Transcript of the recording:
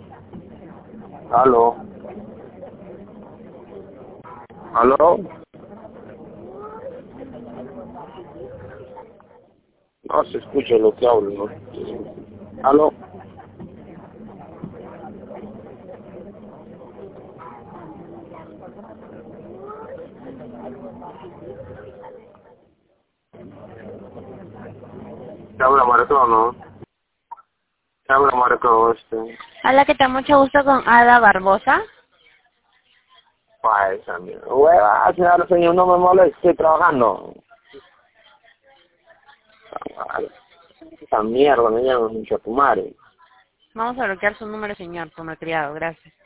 Aló. Aló. No se escucha lo que hablo, ¿no? Aló. ¿Te habla Marco, no? ¿Te habla Marco, Hola, que te mucho gusto con Ada Barbosa. Pues, amigo. Hueva, señor, señor, no me moleste, estoy trabajando. Esa mierda me llama mucho a tu madre. Vamos a bloquear su número, señor, por malcriado. Gracias.